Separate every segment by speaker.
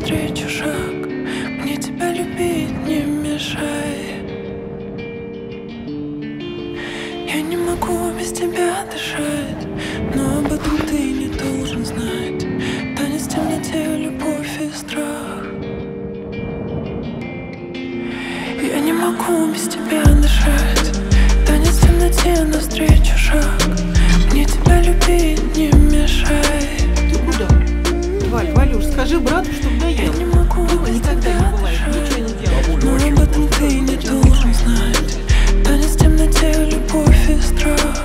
Speaker 1: навстречу шаг. Мне тебя любить не мешай. Я не могу без тебя дышать, но об этом ты не должен знать. Танец в темноте, любовь и страх. Я не могу без тебя дышать. Танец в темноте, навстречу шаг. Мне тебя любить не мешай.
Speaker 2: Ты куда? Валюш, скажи брату, чтоб доел.
Speaker 1: Я не могу без тебя дышать, но об этом ты не должен знать. Танец в темноте, любовь и страх.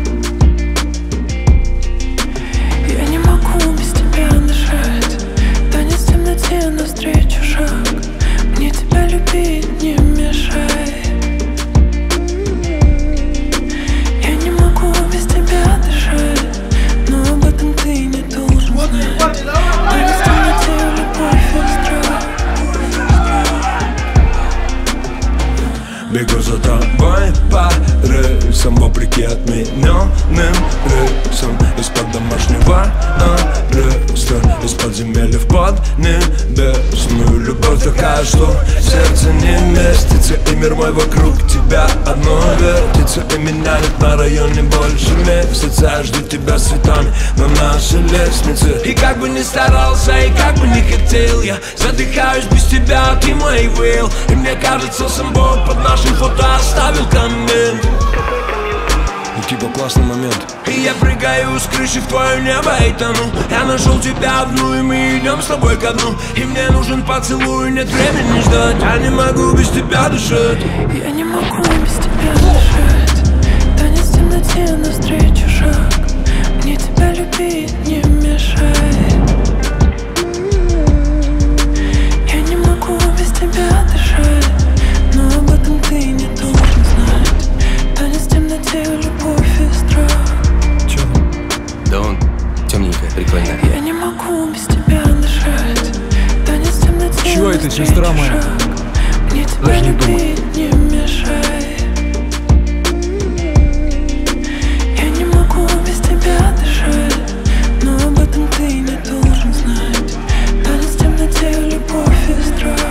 Speaker 1: Я не могу без тебя дышать. Танец в темноте, навстречу шаг. Мне тебя любить не мешай. Я не могу без тебя дышать, но об этом ты не должен знать. Танец в темноте, любовь и страх.
Speaker 3: Бегу за тобой по рельсам, вопреки отмененным рейсам. Из-под домашнего ареста, из подземелья в поднебесную. Любовь такая, что сердце не местится, и мир мой вокруг тебя одно вертится. И меня нет на районе больше месяца. Я жду тебя с цветами на нашей лестнице. И как бы ни старался, и как бы ни хотел, я задыхаюсь без тебя, ты мой will. И мне кажется, сам Бог под нашим фото оставил коммент. И типа классный момент. И я прыгаю с крыши в твое небо и тону. Я нашел тебя одну, и мы идем с тобой ко дну. И мне нужен поцелуй, нет времени ждать. Я не могу без тебя дышать.
Speaker 1: Я не могу без тебя дышать. Танец в темноте, навстречу шаг. Мне тебя любить не мешай. Я не могу без тебя дышать, но об этом ты не должен знать. Танец в темноте, любовь и страх.
Speaker 3: Чё?
Speaker 4: Да он темненькая, прикольная.
Speaker 1: Я не могу без тебя дышать. Танец в темноте,
Speaker 3: Чё это,
Speaker 1: навстречу
Speaker 3: сестра моя?
Speaker 1: шаг. Мне тебя
Speaker 3: Даже не думай.
Speaker 1: любить не мешай. Я не могу без тебя дышать, но об этом ты не должен знать. Танец в темноте, любовь и страх.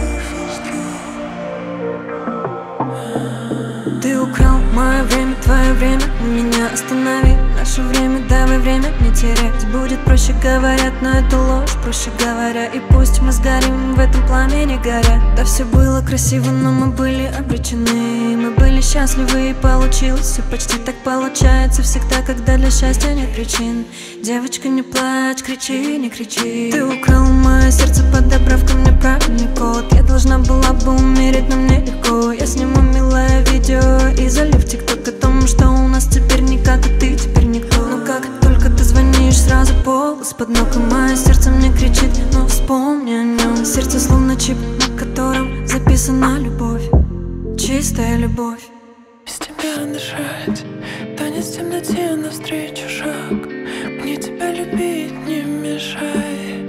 Speaker 5: Ты украл мое время, твое время, меня останови. Наше время, давай время не терять. Будет проще, говорят, но это ложь, проще говоря. И пусть мы сгорим в этом пламени горя. Да, все было красиво, но мы были обречены. Мы были счастливы и получилось все почти так получается всегда, когда для счастья нет причин. Девочка, не плачь, кричи, не кричи. Ты украл мое сердце, подобрав ко мне правильный код. Я должна была бы умереть, но мне легко. Я сниму милое видео и залью в ТикТок о том, что у нас теперь никак, и ты теперь никто. Но как только ты звонишь, сразу пол из-под ног, и мое сердце мне кричит, но вспомни о нем. Сердце словно чип, на котором записана любовь, чистая любовь.
Speaker 1: Без тебя дышать. Танец в темноте, навстречу шаг. Мне тебя любить не мешай.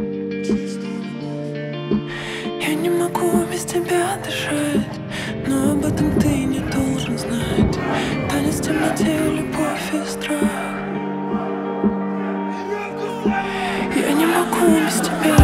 Speaker 1: Я не могу без тебя дышать, но об этом ты не должен знать. Танец в темноте, любовь и страх. Я не могу без тебя